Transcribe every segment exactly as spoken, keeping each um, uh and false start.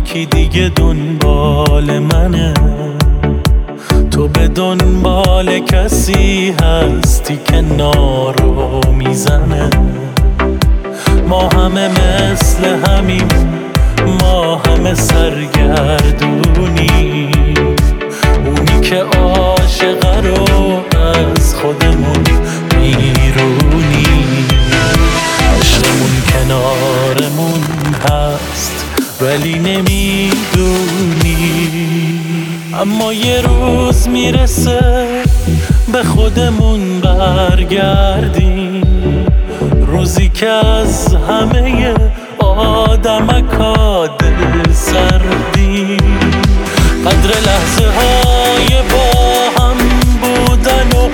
یکی دیگه دنبال منه، تو به دنبال کسی هستی که نارو میزنه. ما همه مثل همیم، ما همه سرگردونی، اونی که عاشقه رو از خودمون بیرونی. عشقمون کنارمون هست ولی نمیدونی، اما یه روز میرسه به خودمون برگردیم، روزی که از همه آدمکا دل سردیم. قدر لحظه های با هم بودن و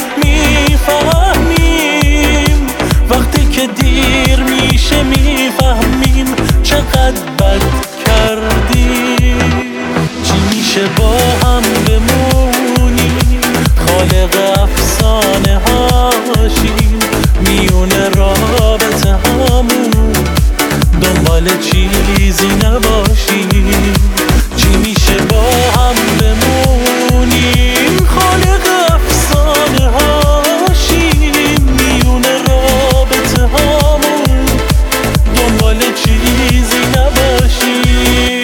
میفهمیم، وقتی که دیر میشه میفهمیم چقدر بد کردیم. چی میشه با هم بمونیم، خالق افسانه هاشیم، میونه رابطه همون دنبال چیزی نباشیم. چی میشه با هم بمونیم، خالق افسانه هاشیم، میونه رابطه همون دنبال چیزی نباشیم.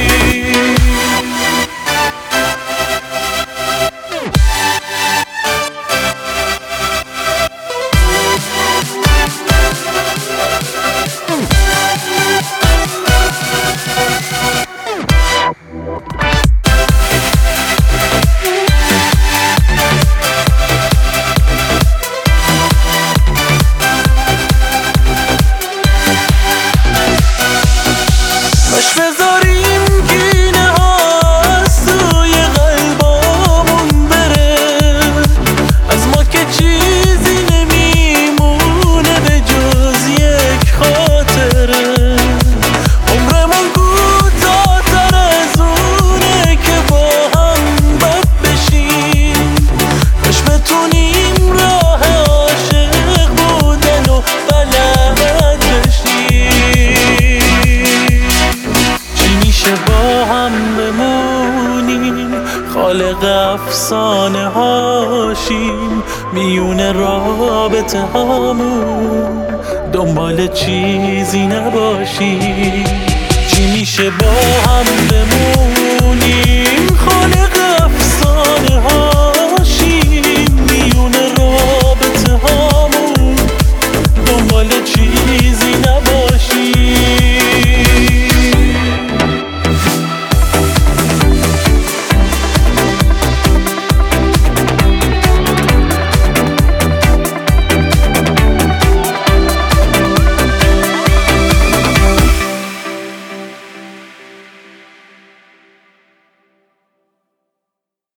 باش بذاریم گینه ها از توی قلبامون بره، از ما که چیزی نمیمونه به جز یک خاطره. عمرمون کوتاه‌تر از اونه که با هم بد بشیم، کاش بتونیم راه عاشق بودن و بلد بشیم. چی میشه با هم بمونیم، خالق افسانه هاشیم، میونه رابطه همون دنبال چیزی نباشیم. چی میشه با هم بمونیم، خالق